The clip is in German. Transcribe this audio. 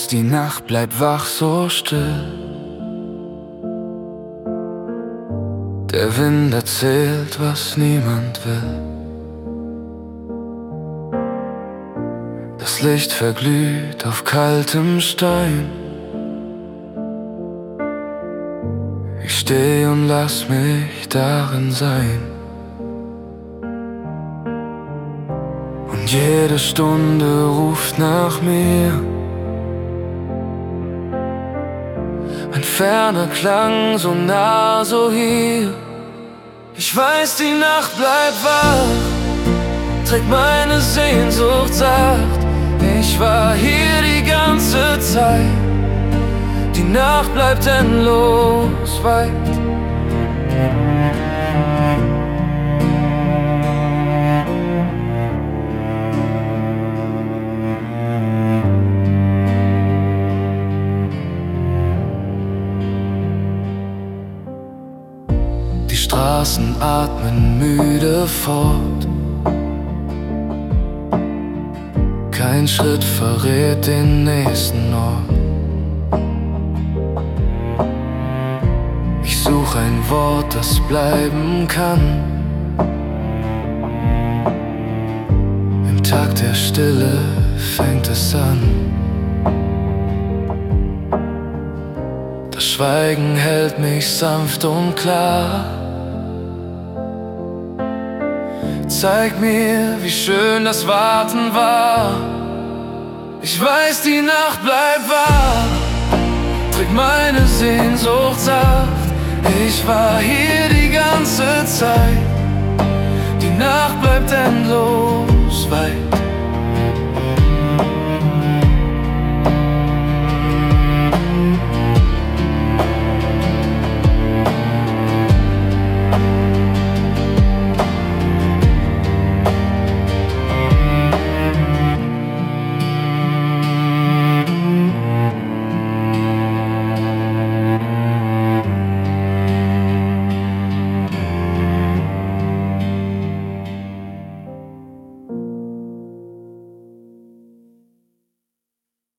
weiß, die Nacht bleibt wach so still. Der Wind erzählt, was niemand will. Das Licht verglüht auf kaltem Stein. Ich steh und lass mich darin sein. Und jede Stunde ruft nach mir. Ein ferner Klang, so nah, so hier. Ich weiß, die Nacht bleibt wach, trägt meine Sehnsucht sacht. Ich war hier die ganze Zeit. Die Nacht bleibt endlos weit. Die Straßen atmen müde fort. Kein Schritt verrät den nächsten Ort. Ich suche ein Wort, das bleiben kann. Im Tag der Stille fängt es an. Das Schweigen hält mich sanft und klar. Zeig mir, wie schön das Warten war. Ich weiß, die Nacht bleibt wach, trägt meine Sehnsucht sacht. Ich war hier die ganze Zeit. Die Nacht bleibt endlos weit.